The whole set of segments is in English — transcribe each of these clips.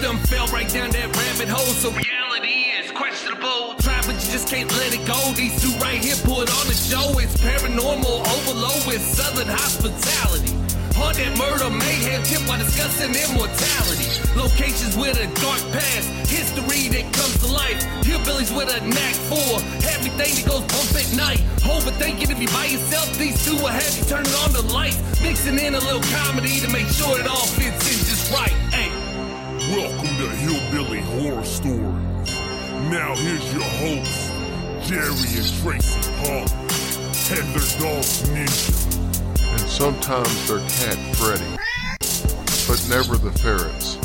done fell right down that rabbit hole, so reality is questionable. Try, but you just can't let it go. These two right here put on a show. It's paranormal overload with southern hospitality. Haunted murder, mayhem, tip while discussing immortality. Locations with a dark past, history that comes to life. Hillbillies with a knack for everything that goes bump at night. Overthinking if you by yourself, these two will have you turning on the lights. Mixing in a little comedy to make sure it all fits in just right. Hey. Welcome to Hillbilly Horror Stories. Now here's your hosts, Jerry and Tracy Paul, and their dog Ninja. And sometimes their cat Freddy, but never the ferrets.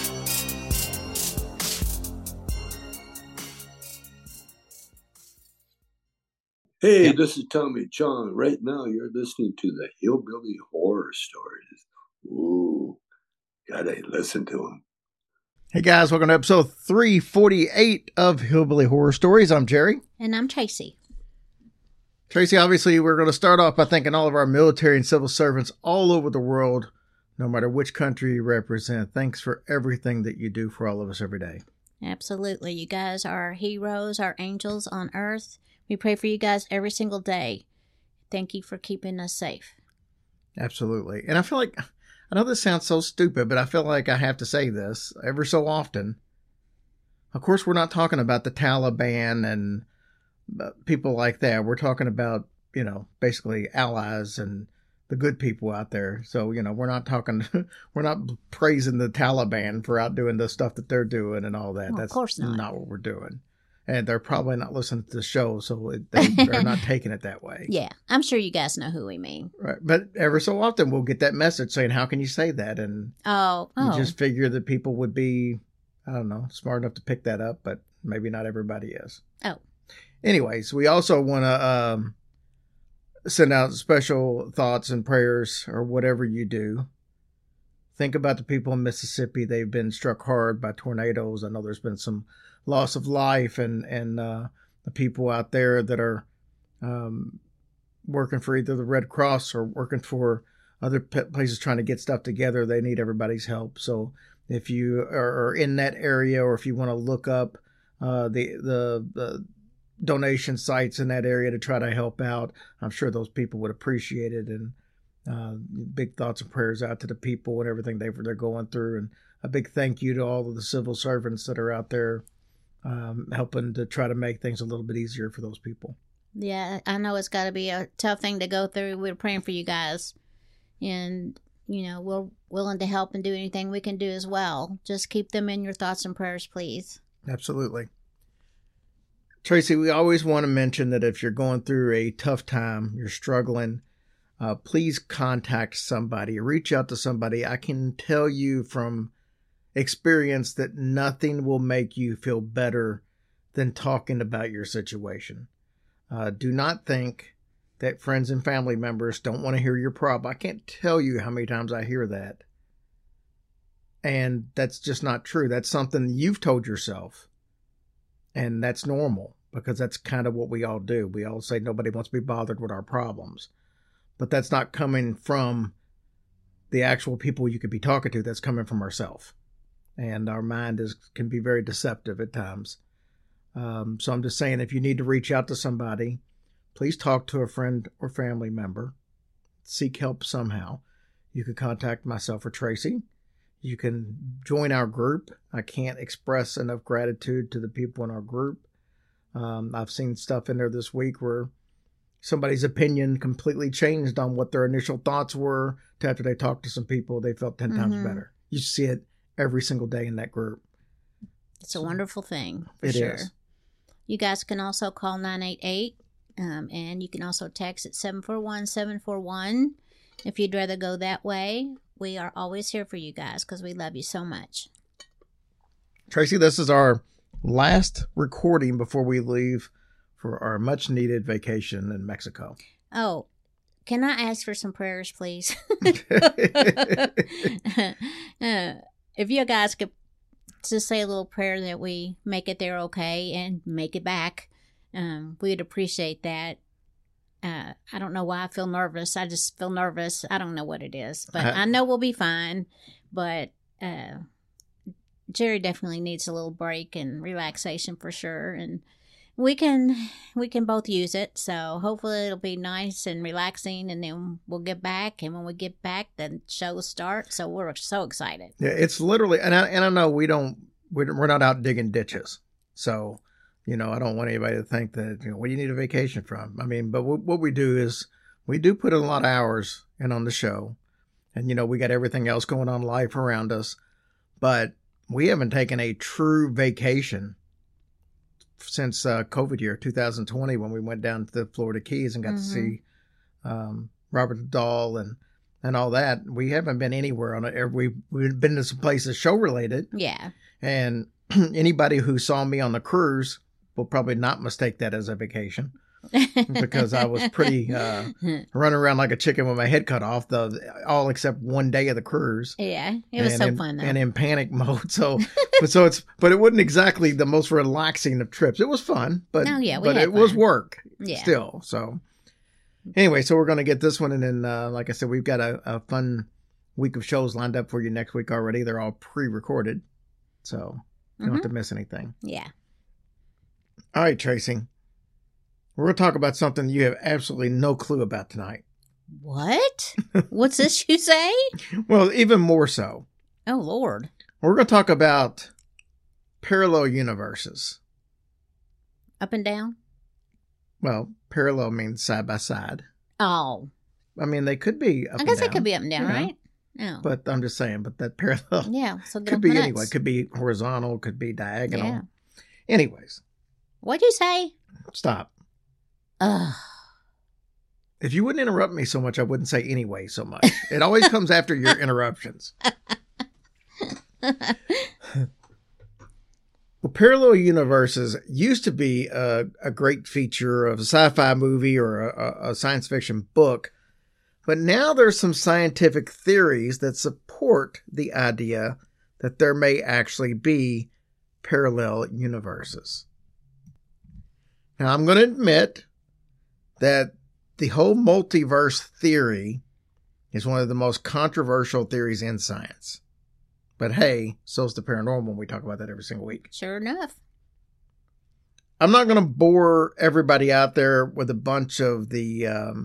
Hey, this is Tommy Chong. Right now you're listening to the Hillbilly Horror Stories. Ooh, gotta listen to them. Hey guys, welcome to episode 348 of Hillbilly Horror Stories. I'm Jerry. And I'm Tracy. Tracy, obviously we're going to start off by thanking all of our military and civil servants all over the world, no matter which country you represent. Thanks for everything that you do for all of us every day. Absolutely. You guys are our heroes, our angels on earth. We pray for you guys every single day. Thank you for keeping us safe. Absolutely. And I feel like, I know this sounds so stupid, but I feel like I have to say this every so often. Of course, we're not talking about the Taliban and people like that. We're talking about, you know, basically allies and the good people out there. So, you know, we're not praising the Taliban for out doing the stuff that they're doing and all that. Well, That's of course not what we're doing. And they're probably not listening to the show, so they're not taking it that way. Yeah, I'm sure you guys know who we mean. Right. But every so often we'll get that message saying, how can you say that? And you just figure that people would be, I don't know, smart enough to pick that up, but maybe not everybody is. Oh. Anyways, we also want to send out special thoughts and prayers or whatever you do. Think about the people in Mississippi. They've been struck hard by tornadoes. I know there's been some loss of life and the people out there that are working for either the Red Cross or working for other places trying to get stuff together. They need everybody's help. So if you are in that area or if you want to look up the donation sites in that area to try to help out, I'm sure those people would appreciate it. And big thoughts and prayers out to the people and everything they're going through. And a big thank you to all of the civil servants that are out there helping to try to make things a little bit easier for those people. Yeah, I know it's got to be a tough thing to go through. We're praying for you guys. And, you know, we're willing to help and do anything we can do as well. Just keep them in your thoughts and prayers, please. Absolutely. Tracy, we always want to mention that if you're going through a tough time, you're struggling, please contact somebody. Reach out to somebody. I can tell you from experience that nothing will make you feel better than talking about your situation. Do not think that friends and family members don't want to hear your problem. I can't tell you how many times I hear that. And that's just not true. That's something you've told yourself. And that's normal because that's kind of what we all do. We all say nobody wants to be bothered with our problems. But that's not coming from the actual people you could be talking to. That's coming from ourselves. And our mind can be very deceptive at times. So I'm just saying, if you need to reach out to somebody, please talk to a friend or family member. Seek help somehow. You can contact myself or Tracy. You can join our group. I can't express enough gratitude to the people in our group. I've seen stuff in there this week where somebody's opinion completely changed on what their initial thoughts were to after they talked to some people. They felt 10 times better. You see it every single day in that group. It's a wonderful thing. It is. You guys can also call 988, and you can also text at 741-741 if you'd rather go that way. We are always here for you guys because we love you so much. Tracy, this is our last recording before we leave for our much-needed vacation in Mexico. Oh, can I ask for some prayers, please? If you guys could just say a little prayer that we make it there okay and make it back, we'd appreciate that. I don't know why I feel nervous. I just feel nervous. I don't know what it is, but I know we'll be fine. But Jerry definitely needs a little break and relaxation for sure, and we can both use it. So hopefully it'll be nice and relaxing, and then we'll get back. And when we get back, the show will start. So we're so excited. Yeah, it's literally, and I know we're not out digging ditches. So, I don't want anybody to think that, what do you need a vacation from? I mean, but what we do is we do put in a lot of hours in on the show, and we got everything else going on life around us, but we haven't taken a true vacation since COVID year 2020, when we went down to the Florida Keys and got to see Robert Dahl and all that. We haven't been anywhere on it. We've been to some places show related. Yeah. And anybody who saw me on the cruise will probably not mistake that as a vacation, because I was pretty running around like a chicken with my head cut off, all except one day of the cruise. Yeah, it was so fun though. And in panic mode. But it wasn't exactly the most relaxing of trips. It was fun, but it was work still. So anyway, so we're going to get this one, and then like I said, we've got a fun week of shows lined up for you next week already. They're all pre-recorded, so you don't have to miss anything. Yeah. All right, Tracy. We're going to talk about something you have absolutely no clue about tonight. What? What's this you say? Well, even more so. Oh, Lord. We're going to talk about parallel universes. Up and down? Well, parallel means side by side. Oh. I mean, they could be up and down. I guess they could be up and down, right? Oh. But I'm just saying, but that parallel so could be anyway. Could be horizontal, could be diagonal. Yeah. Anyways. What'd you say? Stop. Ugh. If you wouldn't interrupt me so much, I wouldn't say anyway so much. It always comes after your interruptions. Well, parallel universes used to be a great feature of a sci-fi movie or a science fiction book, but now there's some scientific theories that support the idea that there may actually be parallel universes. Now, I'm going to admit that the whole multiverse theory is one of the most controversial theories in science. But hey, so's the paranormal. We talk about that every single week. Sure enough. I'm not going to bore everybody out there with a bunch of the,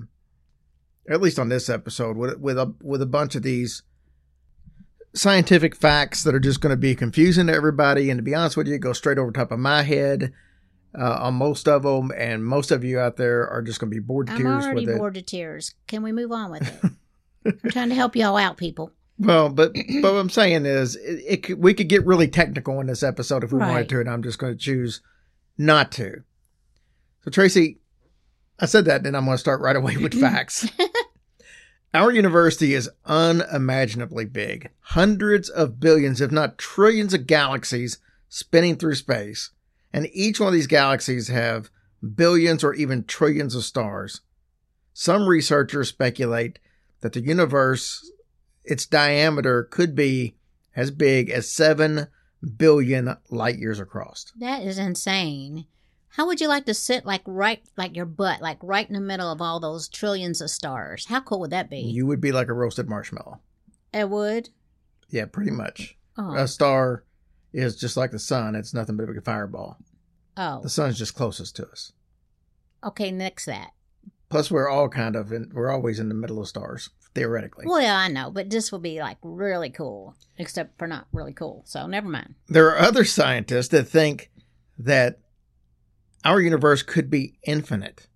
at least on this episode, with a bunch of these scientific facts that are just going to be confusing to everybody. And to be honest with you, go straight over top of my head on most of them. And most of you out there are just going to be bored to tears with it. I'm already bored to tears. Can we move on with it? I'm trying to help y'all out, people. Well, but what I'm saying is we could get really technical in this episode if we wanted to, and I'm just going to choose not to. So, Tracy, I said that, and I'm going to start right away with facts. Our university is unimaginably big. Hundreds of billions, if not trillions of galaxies spinning through space. And each one of these galaxies have billions or even trillions of stars. Some researchers speculate that the universe, its diameter could be as big as 7 billion light years across. That is insane. How would you like to sit like your butt, like right in the middle of all those trillions of stars? How cool would that be? You would be like a roasted marshmallow. It would? Yeah, pretty much. Oh. A star is just like the sun. It's nothing but a fireball. Oh. The sun's just closest to us. Okay, nix that. Plus, we're always in the middle of stars, theoretically. Well, I know, but this will be like really cool, except for not really cool. So never mind. There are other scientists that think that our universe could be infinite.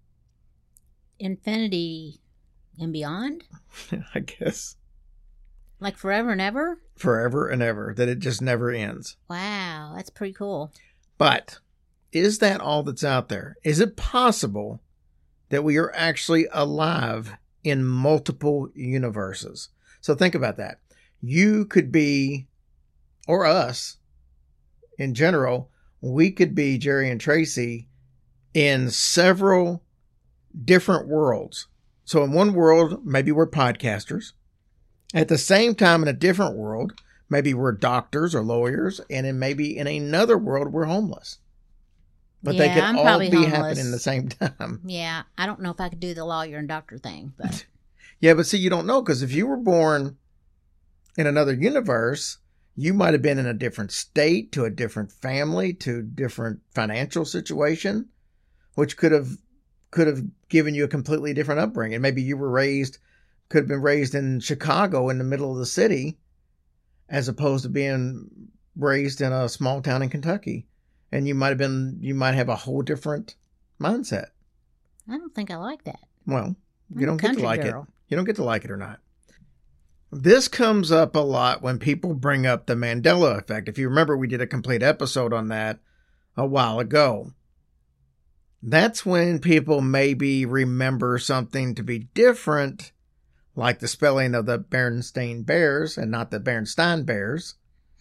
Infinity and beyond? I guess. Like forever and ever? Forever and ever. That it just never ends. Wow, that's pretty cool. But is that all that's out there? Is it possible that we are actually alive in multiple universes? So think about that. You could be, or us in general, we could be Jerry and Tracy in several different worlds. So in one world, maybe we're podcasters. At the same time, in a different world, maybe we're doctors or lawyers. And maybe in another world, we're homeless. But they could all be happening at the same time. Yeah, I don't know if I could do the lawyer and doctor thing. But yeah, but see, you don't know, because if you were born in another universe, You might have been in a different state, to a different family, to different financial situation, which could have given you a completely different upbringing. Maybe you could have been raised in Chicago in the middle of the city, as opposed to being raised in a small town in Kentucky. And you might have a whole different mindset. I don't think I like that. Well, I'm you don't a get to country like girl. it. You don't get to like it or not. This comes up a lot when people bring up the Mandela effect. If you remember, we did a complete episode on that a while ago. That's when people maybe remember something to be different, like the spelling of the Berenstain Bears and not the Berenstain Bears.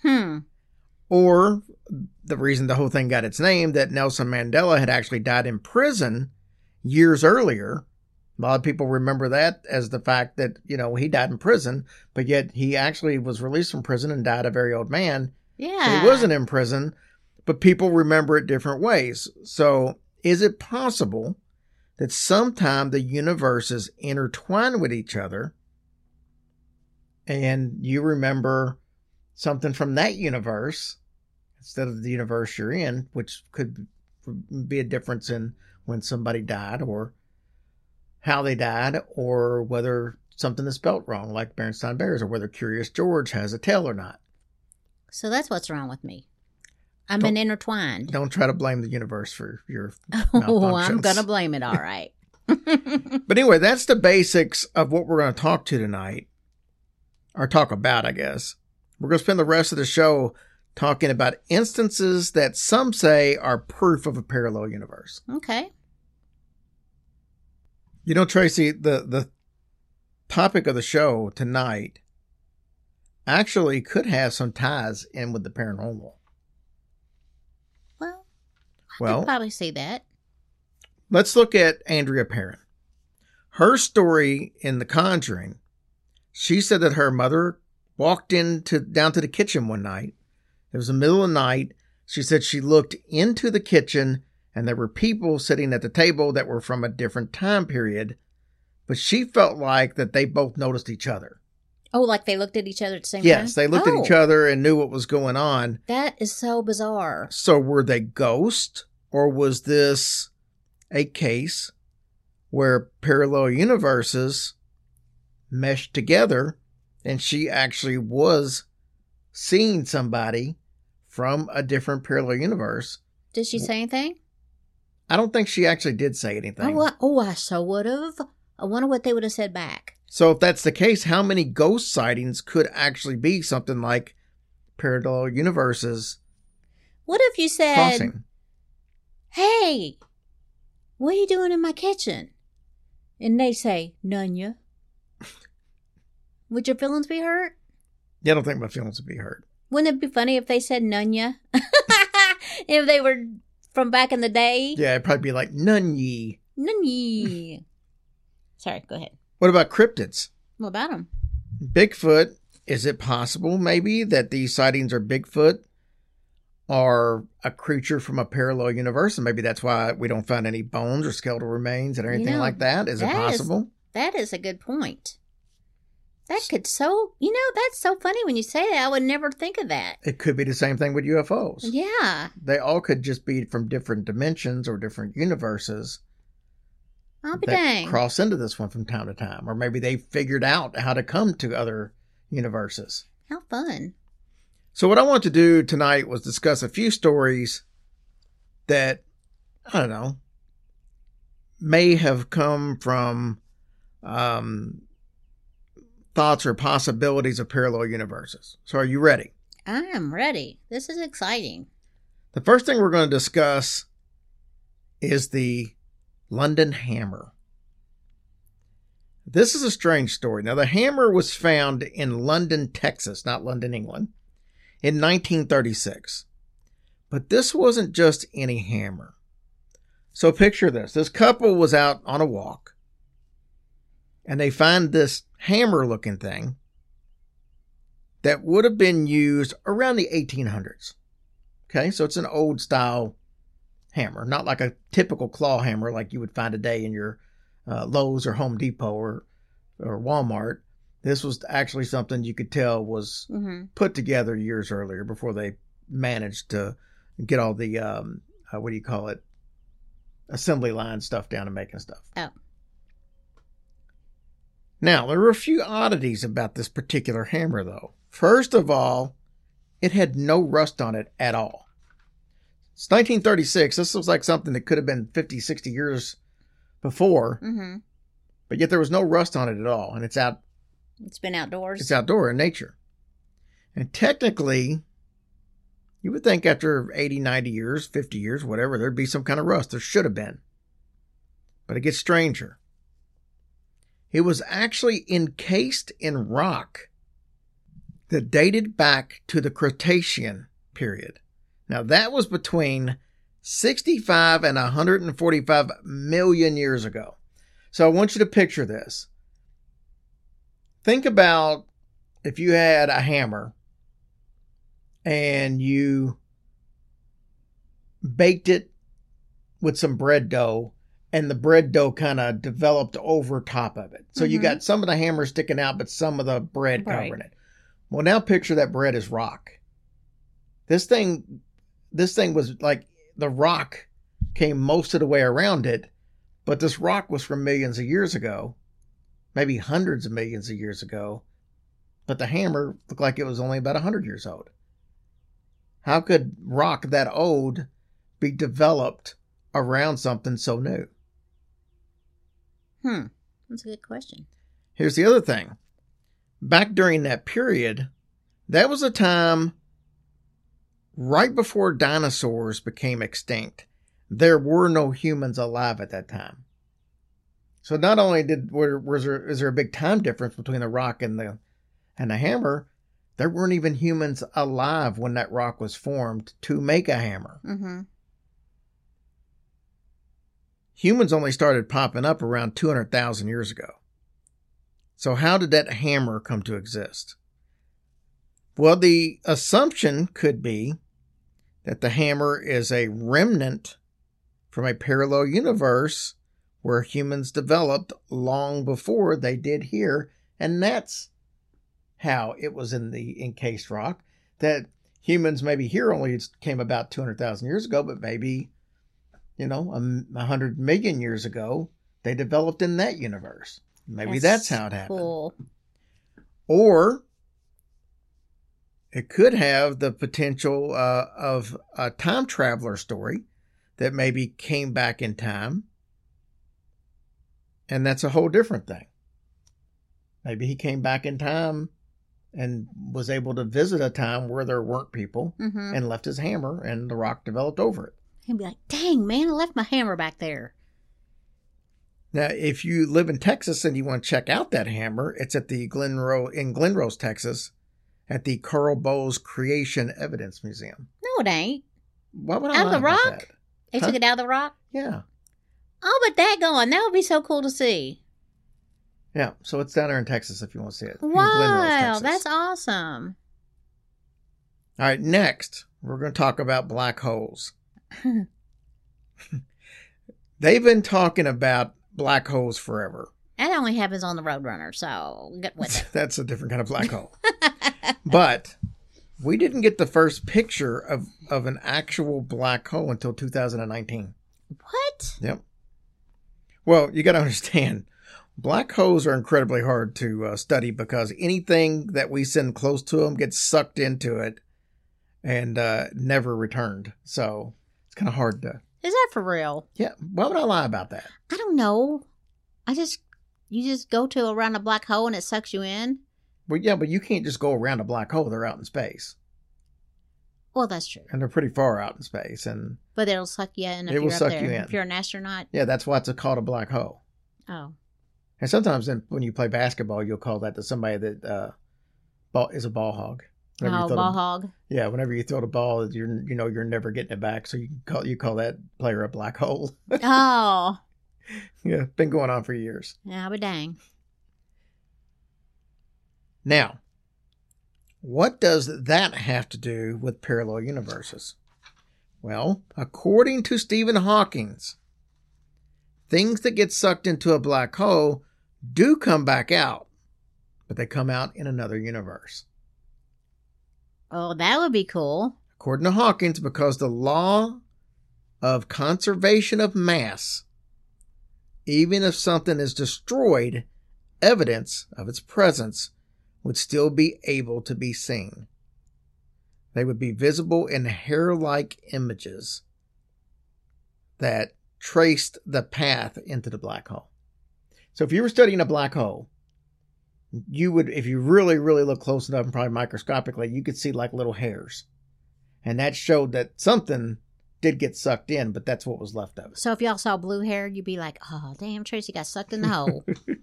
Or the reason the whole thing got its name, that Nelson Mandela had actually died in prison years earlier. A lot of people remember that as the fact that, he died in prison, but yet he actually was released from prison and died a very old man. Yeah. So he wasn't in prison, but people remember it different ways. So is it possible that sometime the universes intertwine with each other and you remember something from that universe instead of the universe you're in, which could be a difference in when somebody died or how they died, or whether something is spelt wrong, like Berenstain Bears, or whether Curious George has a tail or not. So that's what's wrong with me. I've been intertwined. Don't try to blame the universe for your Oh, malfunctions. I'm going to blame it, all right. But anyway, that's the basics of what we're going to talk to tonight. Or talk about, I guess. We're going to spend the rest of the show talking about instances that some say are proof of a parallel universe. Okay. Tracy, the topic of the show tonight actually could have some ties in with the paranormal. Well, I could probably see that. Let's look at Andrea Perron. Her story in The Conjuring, she said that her mother walked down to the kitchen one night. It was the middle of the night. She said she looked into the kitchen and there were people sitting at the table that were from a different time period, but she felt like that they both noticed each other. Oh, like they looked at each other at the same time? Yes, they looked at each other and knew what was going on. That is so bizarre. So were they ghosts, or was this a case where parallel universes meshed together and she actually was seeing somebody from a different parallel universe? Did she say anything? I don't think she actually did say anything. I so would have. I wonder what they would have said back. So if that's the case, how many ghost sightings could actually be something like parallel universes? What if you said, crossing? Hey, what are you doing in my kitchen? And they say, none ya. Would your feelings be hurt? Yeah, I don't think my feelings would be hurt. Wouldn't it be funny if they said none ya? If they were from back in the day? Yeah, it'd probably be like, none ye. None ye. Sorry, go ahead. What about cryptids? What about them? Bigfoot. Is it possible maybe that these sightings are Bigfoot or a creature from a parallel universe? And maybe that's why we don't find any bones or skeletal remains or anything like that. Is it possible? That is a good point. That's so funny when you say that. I would never think of that. It could be the same thing with UFOs. Yeah. They all could just be from different dimensions or different universes. I'll be that dang. Cross into this one from time to time. Or maybe they figured out how to come to other universes. How fun. So what I want to do tonight was discuss a few stories that, I don't know, may have come from thoughts or possibilities of parallel universes. So are you ready? I am ready. This is exciting. The first thing we're going to discuss is the London Hammer. This is a strange story. Now, the hammer was found in London, Texas, not London, England, in 1936. But this wasn't just any hammer. So picture this. This couple was out on a walk, and they find this hammer-looking thing that would have been used around the 1800s. Okay, so it's an old-style hammer, not like a typical claw hammer like you would find today in your Lowe's or Home Depot or Walmart. This was actually something you could tell was put together years earlier before they managed to get all the, what do you call it, assembly line stuff down and making stuff. Oh. Now, there were a few oddities about this particular hammer, though. First of all, it had no rust on it at all. It's 1936. This looks like something that could have been 50, 60 years before. But yet there was no rust on it at all. And it's been outdoors. It's outdoor in nature. And technically, you would think after 80, 90 years, 50 years, whatever, there'd be some kind of rust. There should have been. But it gets stranger. It was actually encased in rock that dated back to the Cretaceous period. Now, that was between 65 and 145 million years ago. So I want you to picture this. Think about if you had a hammer and you baked it with some bread dough, and the bread dough kind of developed over top of it. So you got some of the hammer sticking out, but some of the bread covering it. Well, now picture that bread is rock. This thing was like the rock came most of the way around it, but this rock was from millions of years ago, maybe hundreds of millions of years ago, but the hammer looked like it was only about 100 years old. How could rock that old be developed around something so new? That's a good question. Here's the other thing. Back during that period, that was a time right before dinosaurs became extinct. There were no humans alive at that time. So not only is there a big time difference between the rock and the hammer, there weren't even humans alive when that rock was formed to make a hammer. Humans only started popping up around 200,000 years ago. So how did that hammer come to exist? Well, the assumption could be that the hammer is a remnant from a parallel universe where humans developed long before they did here. And that's how it was in the encased rock. That humans maybe here only came about 200,000 years ago, but maybe, 100 million years ago, they developed in that universe. Maybe that's how it happened. Cool. Or it could have the potential of a time traveler story that maybe came back in time. And that's a whole different thing. Maybe he came back in time and was able to visit a time where there weren't people and left his hammer and the rock developed over it. He'd be like, dang, man, I left my hammer back there. Now, if you live in Texas and you want to check out that hammer, it's at the Glen Rose, Texas, at the Carl Bowes Creation Evidence Museum. No, it ain't. Why would I out of the lie about rock? that? They took it out of the rock? Yeah. Oh, but that would be so cool to see. Yeah, so it's down there in Texas if you want to see it. In Wow, Glen Rose, Texas. that's awesome. All right, next, we're going to talk about black holes. They've been talking about black holes forever. That only happens on the Roadrunner, so get with it. That's a different kind of black hole. But we didn't get the first picture of an actual black hole until 2019. What? Yep. Well, you got to understand, black holes are incredibly hard to study because anything that we send close to them gets sucked into it and never returned. So it's kind of hard to... Is that for real? Yeah. Why would I lie about that? I don't know. You just go to around a black hole and it sucks you in? Well, yeah, but you can't just go around a black hole. They're out in space. Well, that's true. And they're pretty far out in space. But it'll suck you in if you're up there. If you're an astronaut. Yeah, that's why it's called a black hole. Oh. And sometimes when you play basketball, you'll call that to somebody that is a ball hog. Ball hog. Yeah, whenever you throw the ball, you're never getting it back, so you call that player a black hole. Oh. Yeah, been going on for years. Yeah, but dang. Now, what does that have to do with parallel universes? Well, according to Stephen Hawking, things that get sucked into a black hole do come back out, but they come out in another universe. Oh, that would be cool. According to Hawkins, because the law of conservation of mass, even if something is destroyed, evidence of its presence would still be able to be seen. They would be visible in hair-like images that traced the path into the black hole. So if you were studying a black hole, you would, if you really, really look close enough and probably microscopically, you could see like little hairs. And that showed that something did get sucked in, but that's what was left of it. So if y'all saw blue hair, you'd be like, oh, damn, Tracy got sucked in the hole.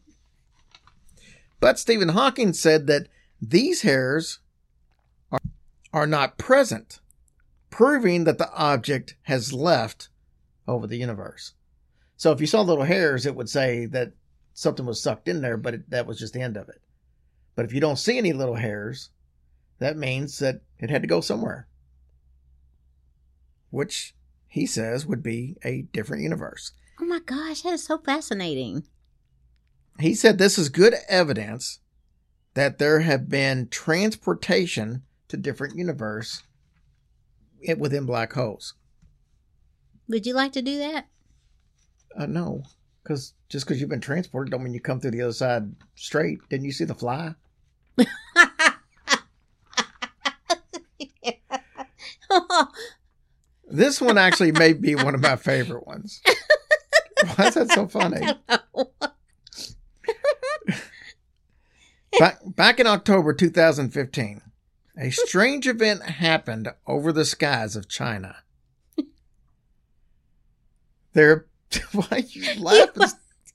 But Stephen Hawking said that these hairs are not present, proving that the object has left over the universe. So if you saw little hairs, it would say that something was sucked in there, but that was just the end of it. But if you don't see any little hairs, that means that it had to go somewhere, which he says would be a different universe. Oh my gosh, that is so fascinating. He said this is good evidence that there have been transportation to different universe within black holes. Would you like to do that? No, because just because you've been transported don't mean you come through the other side straight. Didn't you see the fly? This one actually may be one of my favorite ones. Why is that so funny? Back in October 2015, a strange event happened over the skies of China. Why are you laughing?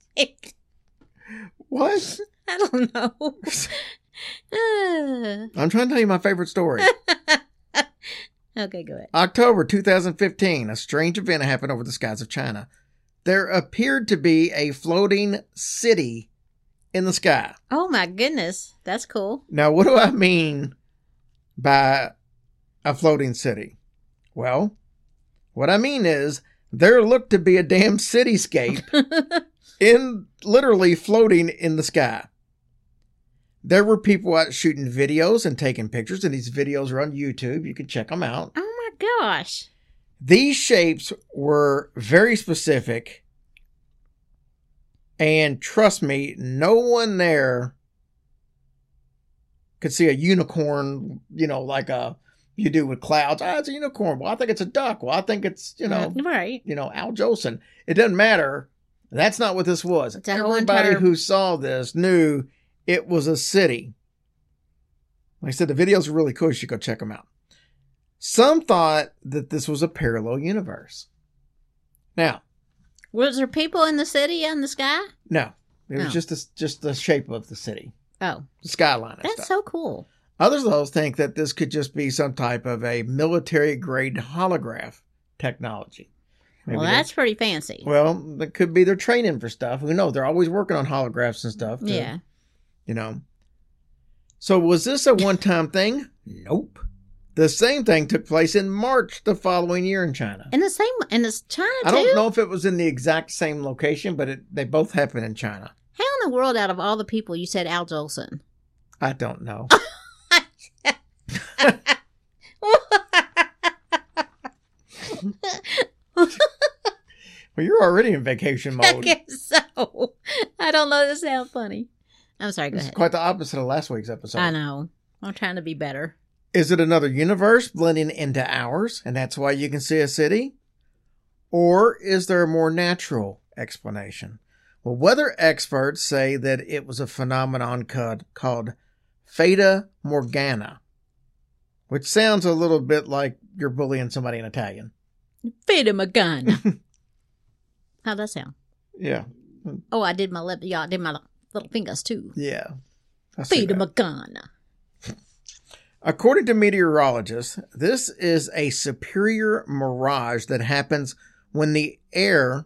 What? I don't know. I'm trying to tell you my favorite story. Okay, go ahead. October 2015, a strange event happened over the skies of China. There appeared to be a floating city in the sky. Oh my goodness, that's cool. Now, what do I mean by a floating city? Well, what I mean is there looked to be a damn cityscape literally floating in the sky. There were people out shooting videos and taking pictures, and these videos are on YouTube. You can check them out. Oh my gosh. These shapes were very specific, and trust me, no one there could see a unicorn, like you do with clouds. It's a unicorn. Well, I think it's a duck. Well, I think it's, right. Al Jolson. It doesn't matter. That's not what this was. It's a whole Everybody who saw this knew it was a city. Like I said, the videos are really cool. You should go check them out. Some thought that this was a parallel universe. Now, was there people in the city in the sky? no, it was just the shape of the city, Oh, the skyline. And that's stuff. so cool. Others, though, think that this could just be some type of a military-grade holograph technology. Maybe Well, that's pretty fancy. Well, that could be their training for stuff. Who knows? They're always working on holographs and stuff. Yeah. So was this a one-time thing? Nope. The same thing took place in March the following year in China. In China too? I don't know if it was in the exact same location, but they both happened in China. How in the world, out of all the people, you said Al Jolson? I don't know. Well, you're already in vacation mode. I guess so. I don't know. This sounds funny. I'm sorry. Go It's ahead. quite the opposite of last week's episode. I know. I'm trying to be better. Is it another universe blending into ours, and that's why you can see a city? Or is there a more natural explanation? Well, weather experts say that it was a phenomenon called Fata Morgana, which sounds a little bit like you're bullying somebody in Italian. Feed him a gun. How'd that sound? Yeah. Oh, I did my lip. Y'all did my little fingers too. Yeah. I see Feed him that. a gun. According to meteorologists, this is a superior mirage that happens when the air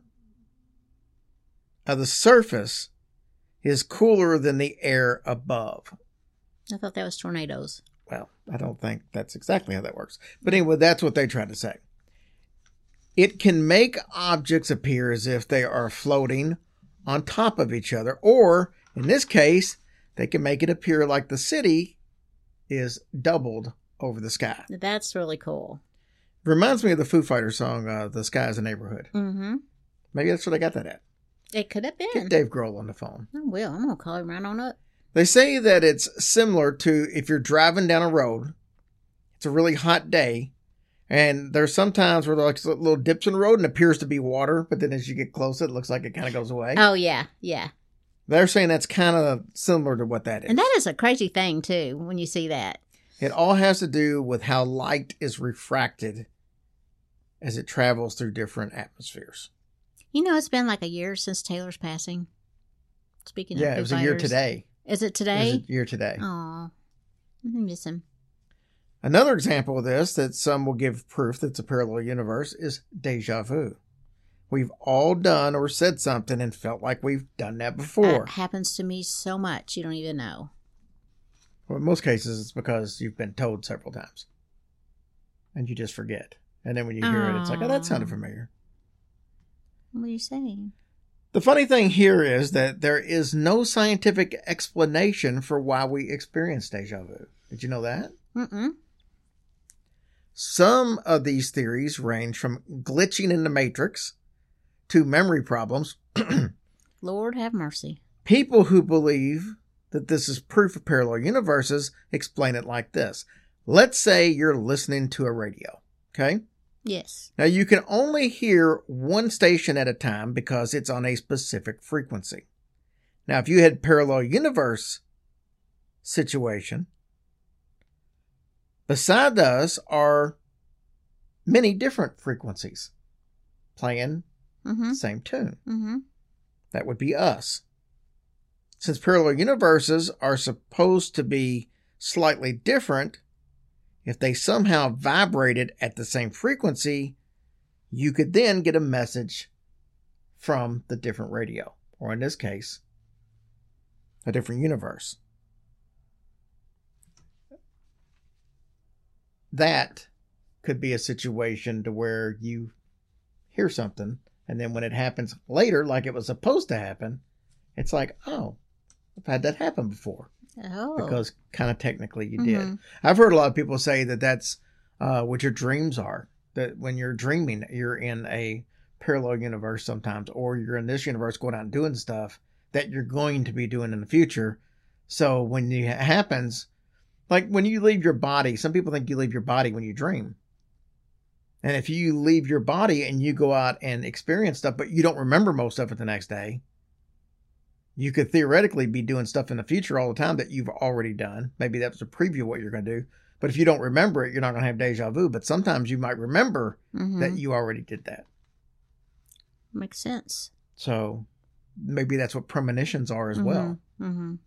of the surface is cooler than the air above. I thought that was tornadoes. Well, I don't think that's exactly how that works. But anyway, that's what they tried to say. It can make objects appear as if they are floating on top of each other, or, in this case, they can make it appear like the city is doubled over the sky. That's really cool. Reminds me of the Foo Fighters song, The Sky is a Neighborhood. Mm-hmm. Maybe that's where they got that at. It could have been. Get Dave Grohl on the phone. I will. I'm going to call him right on up. They say that it's similar to if you're driving down a road, it's a really hot day, and there's some times where there's like little dips in the road and appears to be water, but then as you get closer, it looks like it kind of goes away. Oh, yeah. Yeah. They're saying that's kind of similar to what that is. And that is a crazy thing, too, when you see that. It all has to do with how light is refracted as it travels through different atmospheres. You know, it's been like a year since Taylor's passing. Speaking of Foo Yeah, it was a year Fighters. today. Is it It today? was a year today. Aw. I miss him. Another example of this that some will give proof that's a parallel universe is deja vu. We've all done or said something and felt like we've done that before. That happens to me so much, you don't even know. Well, in most cases, it's because you've been told several times. And you just forget. And then when you hear it, it's like, oh, that sounded familiar. What are you saying? The funny thing here is that there is no scientific explanation for why we experience deja vu. Did you know that? Mm-mm. Some of these theories range from glitching in the matrix to memory problems. Lord have mercy. People who believe that this is proof of parallel universes explain it like this. Let's say you're listening to a radio, okay? Yes. Now, you can only hear one station at a time because it's on a specific frequency. Now, if you had parallel universe situation, beside us are many different frequencies playing Mm-hmm. the same tune. Mm-hmm. That would be us. Since parallel universes are supposed to be slightly different, if they somehow vibrated at the same frequency, you could then get a message from the different radio, or in this case, a different universe. That could be a situation to where you hear something, and then when it happens later, like it was supposed to happen, it's like, oh, I've had that happen before. Oh. Because kind of technically you Mhm. did. I've heard a lot of people say that that's what your dreams are. That when you're dreaming, you're in a parallel universe sometimes, or you're in this universe going out and doing stuff that you're going to be doing in the future. So when it happens, like when you leave your body, some people think you leave your body when you dream. And if you leave your body and you go out and experience stuff, but you don't remember most of it the next day, you could theoretically be doing stuff in the future all the time that you've already done. Maybe that was a preview of what you're going to do. But if you don't remember it, you're not going to have deja vu. But sometimes you might remember Mm-hmm. that you already did that. Makes sense. So maybe that's what premonitions are as well. Mm-hmm.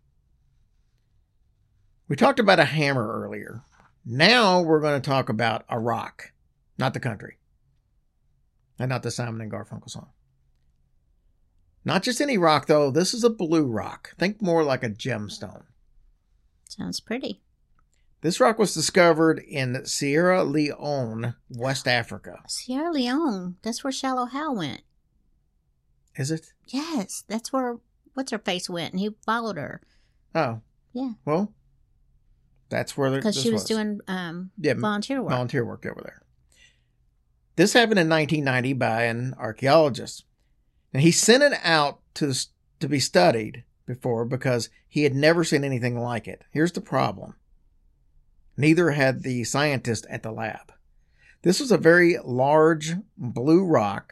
We talked about a hammer earlier. Now we're going to talk about a rock, not the country, and not the Simon and Garfunkel song. Not just any rock, though. This is a blue rock. Think more like a gemstone. Sounds pretty. This rock was discovered in Sierra Leone, West Africa. Sierra Leone. That's where Shallow Hal went. Is it? Yes, that's where what's-her-face went, and he followed her. Oh. Yeah. Well, that's where Because this she was doing volunteer work. Volunteer work over there. This happened in 1990 by an archaeologist. And he sent it out to be studied before because he had never seen anything like it. Here's the problem. Neither had the scientist at the lab. This was a very large blue rock.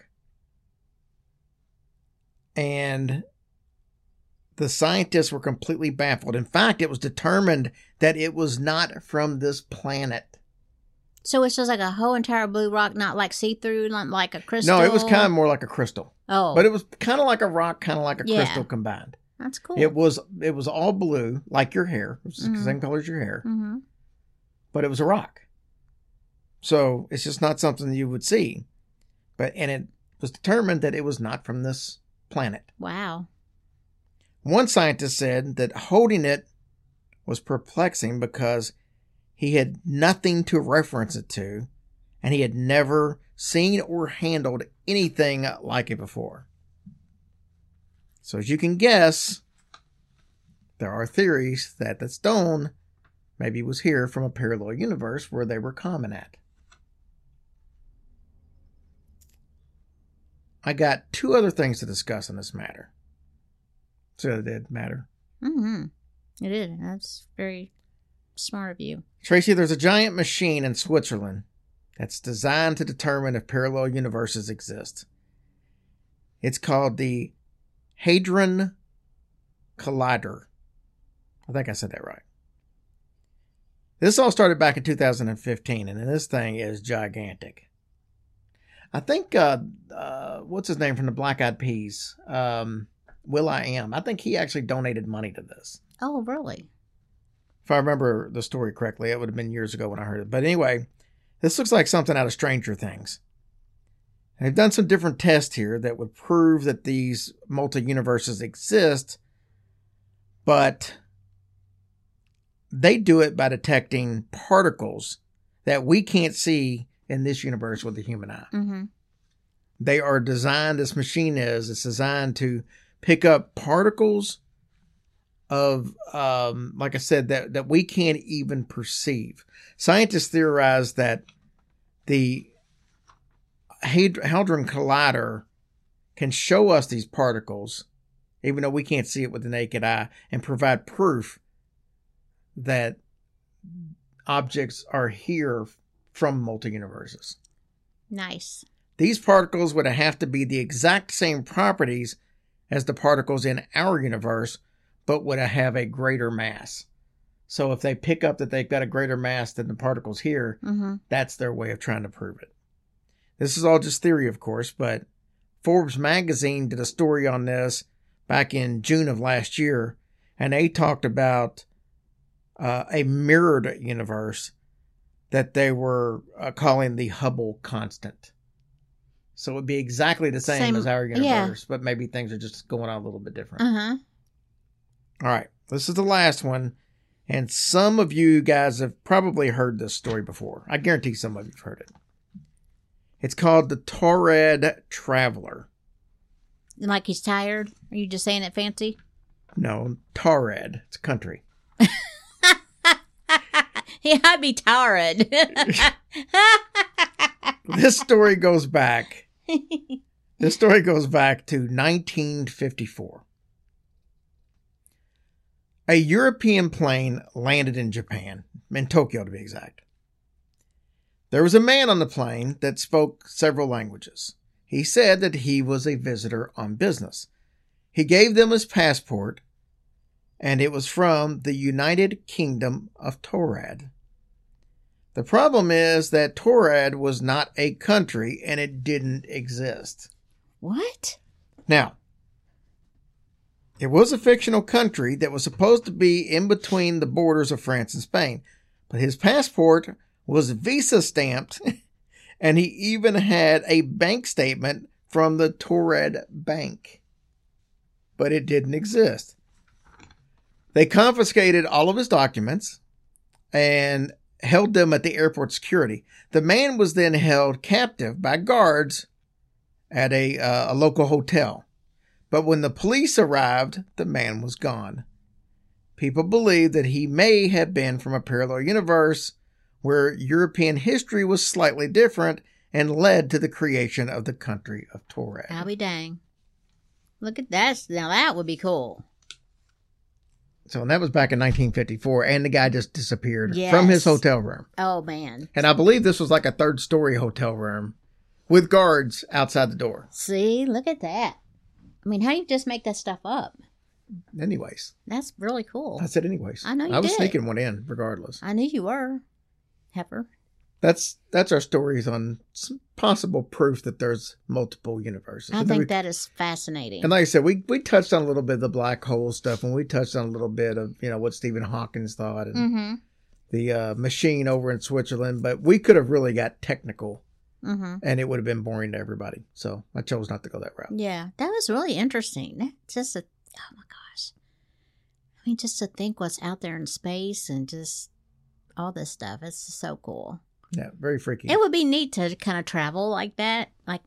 And the scientists were completely baffled. In fact, it was determined that it was not from this planet. So it's just like a whole entire blue rock, not like see-through, not like a crystal? No, it was kind of more like a crystal. Oh. But it was kind of like a rock, kind of like a Yeah. crystal combined. That's cool. It was all blue, like your hair. It was the Mhm. same color as your hair. Mm-hmm. But it was a rock. So it's just not something you would see. And it was determined that it was not from this planet. Wow. One scientist said that holding it was perplexing because he had nothing to reference it to, and he had never seen or handled anything like it before. So as you can guess, there are theories that the stone maybe was here from a parallel universe where they were common at. I got 2 other things to discuss on this matter. So it did matter. Mm-hmm. It did. That's very smart of you. Tracy, there's a giant machine in Switzerland that's designed to determine if parallel universes exist. It's called the Hadron Collider. I think I said that right. This all started back in 2015, and this thing is gigantic. I think, what's his name from the Black Eyed Peas? will.i.am. I think he actually donated money to this. Oh, really? If I remember the story correctly, it would have been years ago when I heard it. But anyway, this looks like something out of Stranger Things. They've done some different tests here that would prove that these multi-universes exist, but they do it by detecting particles that we can't see in this universe with the human eye. Mm-hmm. They are designed, this machine it's designed to pick up particles of, like I said, that we can't even perceive. Scientists theorize that the Hadron Collider can show us these particles, even though we can't see it with the naked eye, and provide proof that objects are here from multi-universes. Nice. These particles would have to be the exact same properties as the particles in our universe, but would have a greater mass. So if they pick up that they've got a greater mass than the particles here, that's their way of trying to prove it. This is all just theory, of course, but Forbes magazine did a story on this back in June of last year, and they talked about a mirrored universe that they were calling the Hubble constant. So it would be exactly the same as our universe, but maybe things are just going on a little bit different. Uh-huh. All right, this is the last one, and some of you guys have probably heard this story before. I guarantee some of you have heard it. It's called the Taured Traveler. Like he's tired? Are you just saying it fancy? No, Taured. It's a country. Yeah, I'd be tired. This story goes back. This story goes back to 1954. A European plane landed in Japan, in Tokyo to be exact. There was a man on the plane that spoke several languages. He said that he was a visitor on business. He gave them his passport, and it was from the United Kingdom of Taured. The problem is that Taured was not a country, and it didn't exist. What? Now, it was a fictional country that was supposed to be in between the borders of France and Spain, but his passport was visa stamped, and he even had a bank statement from the Taured Bank. But it didn't exist. They confiscated all of his documents and held them at the airport security. The man was then held captive by guards at a local hotel. But when the police arrived, the man was gone. People believe that he may have been from a parallel universe where European history was slightly different and led to the creation of the country of Taured. I'll be dang. Look at that. Now that would be cool. So and that was back in 1954, and the guy just disappeared Yes. from his hotel room. Oh, man. And I believe this was like a 3rd-story hotel room with guards outside the door. See? Look at that. I mean, how do you just make that stuff up? Anyways. That's really cool. I said anyways. I know you I was did. sneaking one in regardless. I knew you were. Heifer. That's our stories on some possible proof that there's multiple universes. I And then think that is fascinating. And like I said, we touched on a little bit of the black hole stuff, and we touched on a little bit of, what Stephen Hawking thought and the machine over in Switzerland, but we could have really got technical, and it would have been boring to everybody. So I chose not to go that route. Yeah, that was really interesting. That's just oh my gosh. I mean, just to think what's out there in space and just all this stuff. It's so cool. Yeah, very freaky. It would be neat to kind of travel like that. Like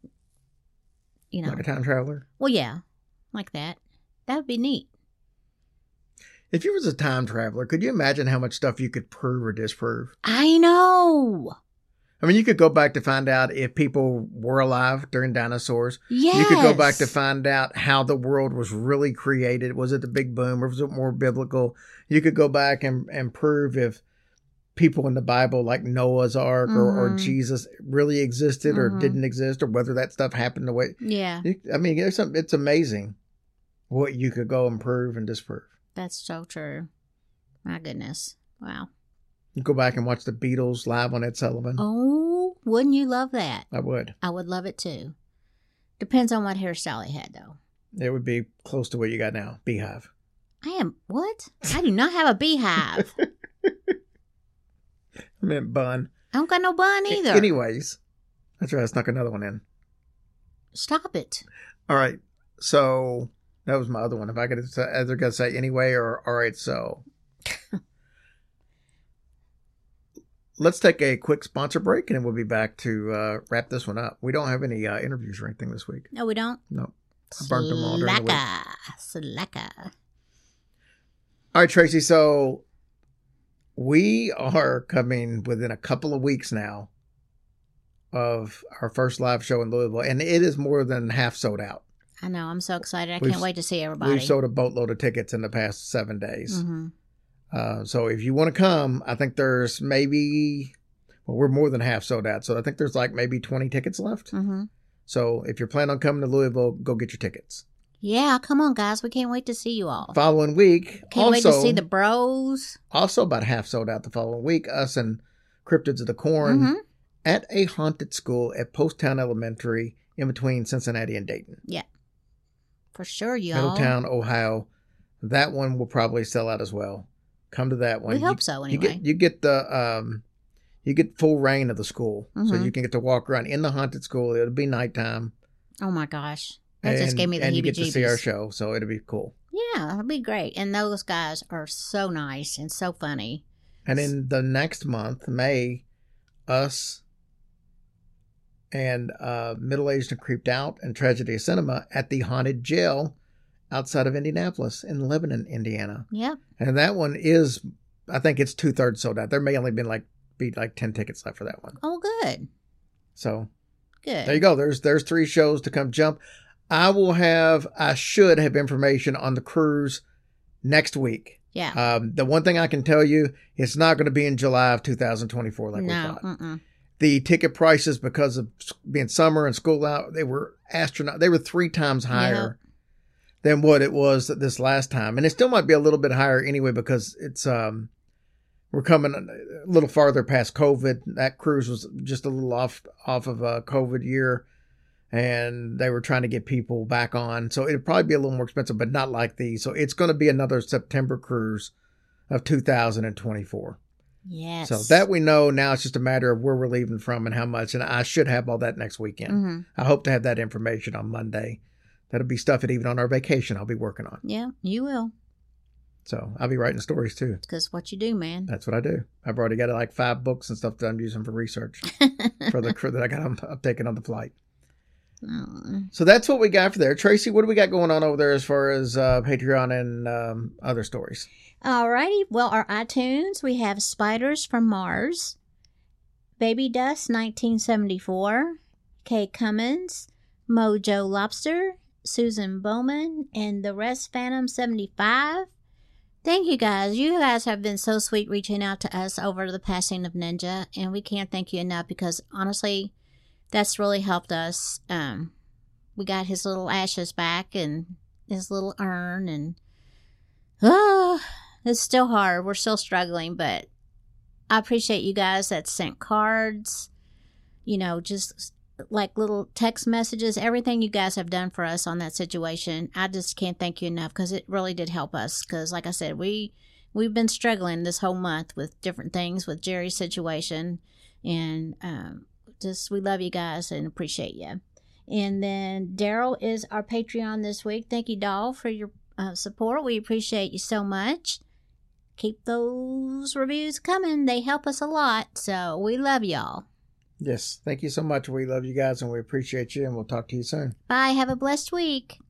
a time traveler? Well, yeah, like that. That would be neat. If you was a time traveler, could you imagine how much stuff you could prove or disprove? I know. I mean, you could go back to find out if people were alive during dinosaurs. Yes. You could go back to find out how the world was really created. Was it the Big Boom or was it more biblical? You could go back and prove if people in the Bible like Noah's Ark or Jesus really existed or didn't exist, or whether that stuff happened the way. Yeah. I mean, it's amazing what you could go and prove and disprove. That's so true. My goodness. Wow. You go back and watch the Beatles live on Ed Sullivan. Oh, wouldn't you love that? I would. I would love it too. Depends on what hairstyle he had, though. It would be close to what you got now. Beehive. What? I do not have a beehive. I meant bun. I don't got no bun either. Anyways, that's right. I snuck another one in. Stop it. All right. So that was my other one. If I could either got to say anyway or all right, so. Let's take a quick sponsor break and then we'll be back to wrap this one up. We don't have any interviews or anything this week. No, we don't? No. I burnt them all during the week. Slacker. All right, Tracy. So we are coming within a couple of weeks now of our first live show in Louisville, and it is more than half sold out. I know. I'm so excited. I can't wait to see everybody. We've sold a boatload of tickets in the past 7 days. Mm-hmm. So if you want to come, I think there's we're more than half sold out. So I think there's like maybe 20 tickets left. Mm-hmm. So if you're planning on coming to Louisville, go get your tickets. Yeah, come on, guys. We can't wait to see you all. Following week. Can't wait to see the bros. Also about half sold out the following week. Us and Cryptids of the Corn at a haunted school at Poasttown Elementary in between Cincinnati and Dayton. Yeah. For sure, y'all. Middletown, Ohio. That one will probably sell out as well. Come to that one. We hope so, anyway. You get full reign of the school. So you can get to walk around in the haunted school. It'll be nighttime. Oh my gosh. That just gave me the heebie-jeebies. And you get to see our show, so it'll be cool. Yeah, it'll be great. And those guys are so nice and so funny. And in the next month, May, us and Middle Aged and Creeped Out and Tragedy of Cinema at the Haunted Jail outside of Indianapolis in Lebanon, Indiana. Yep. And that one is, I think it's 2/3 sold out. There may only be 10 tickets left for that one. Oh, good. So good. There you go. There's 3 shows to come jump. I should have information on the cruise next week. Yeah. The one thing I can tell you, it's not going to be in July of 2024 like we thought. Mm-mm. The ticket prices, because of being summer and school out, they were astronomical. They were 3 times higher than what it was this last time. And it still might be a little bit higher anyway, because it's, we're coming a little farther past COVID. That cruise was just a little off of a COVID year, and they were trying to get people back on. So it'd probably be a little more expensive, but not like these. So it's going to be another September cruise of 2024. Yes. So that we know now. It's just a matter of where we're leaving from and how much. And I should have all that next weekend. Mm-hmm. I hope to have that information on Monday. That'll be stuff that even on our vacation I'll be working on. Yeah, you will. So I'll be writing stories too. Because what you do, man. That's what I do. I've already got like 5 books and stuff that I'm using for research for the crew that I'm taking on the flight. So that's what we got for there. Tracy, what do we got going on over there as far as Patreon and other stories? Alrighty. Well, our iTunes, we have Spiders from Mars, Baby Dust 1974, Kay Cummins, Mojo Lobster, Susan Bowman, and the Rest Phantom 75. Thank you guys. You guys have been so sweet reaching out to us over the passing of Ninja, and we can't thank you enough because honestly, that's really helped us. We got his little ashes back and his little urn, and it's still hard. We're still struggling, but I appreciate you guys that sent cards, just like little text messages, everything you guys have done for us on that situation. I just can't thank you enough because it really did help us. Because like I said, we've been struggling this whole month with different things with Jerry's situation, and we love you guys and appreciate you. And then Daryl is our Patreon this week. Thank you, Doll, for your support. We appreciate you so much. Keep those reviews coming. They help us a lot. So we love y'all. Yes. Thank you so much. We love you guys and we appreciate you, and we'll talk to you soon. Bye. Have a blessed week.